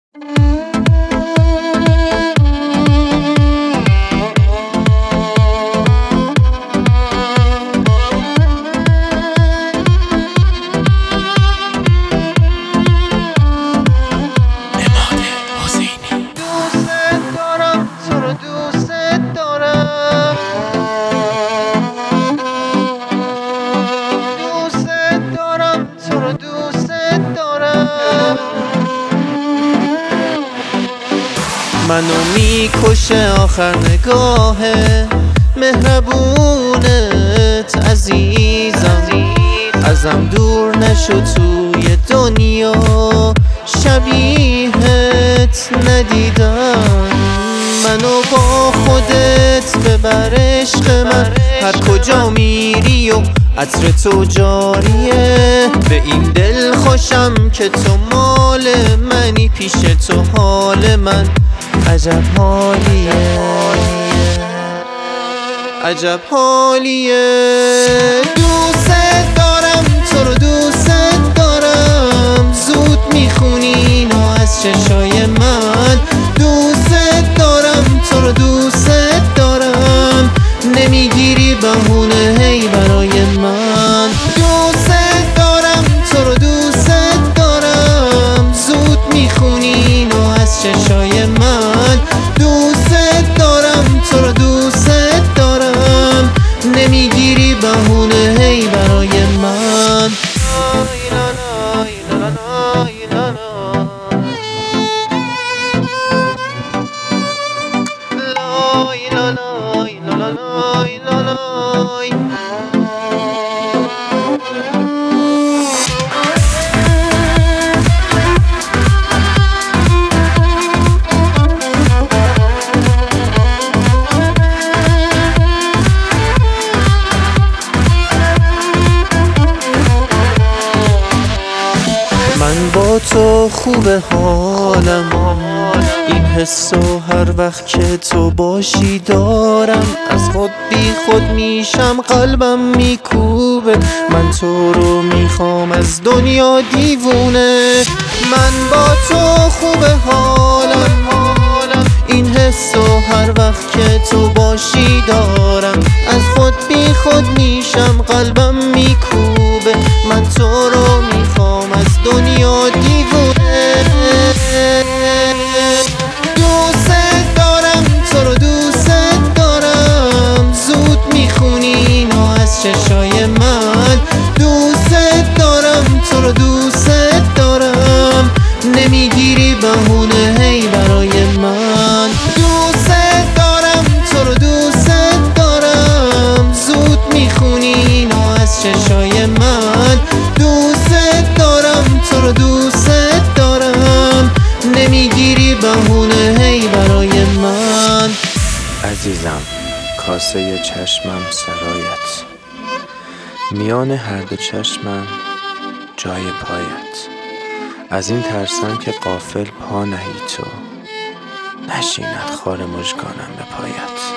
منو میکشه آخر نگاه مهربونت عزیزم، ازم دور نشو توی دنیا، شبیهت ندیدم. منو با خودت ببر عشق من، هر کجا میری و عطر تو جاریه. به این دل خوشم که تو مال منی، پیش تو حال من عجب حالیه، عجب حالیه. دوست دارم تو رو، دوست دارم، زود میخونی اینو از چشای من. دوست دارم تو رو، دوست دارم، نمیگیری بهونه هی برای من. دوست دارم تو رو، دوست دارم، زود میخونی اینو از چشای من. دوست دارم تو رو، دوست دارم، نمیگیری بهونه هی برای من. من با تو خوبه حالم، این حسو هر وقت که تو باشی دارم. از خود بی خود میشم، قلبم میکوبه، من تو رو میخوام از دنیا دیوونه. من با تو خوبه حالم، این حسو هر وقت که تو باشی دارم. از خود بی خود میشم، قلبم میکوبه، من تو رو میخوام از دنیا دیوونه. دوست دارم تو رو، دوست دارم، زود میخونی اینو از چشای من. دوست دارم تو رو، دوست دارم، نمیگیری بهونه هی برای من. دوست دارم تو رو، دوست دارم، زود میخونی اینو از چشای من. دوست دارم تو رو، دوست دارم، نمیگیری بهونه هی برای من. عزیزم کاسه چشمم سرایت، میان هر دو چشمم جای پایت. از این ترسم که غافل پا نهی تو، نشیند خار مژگانم به پایت.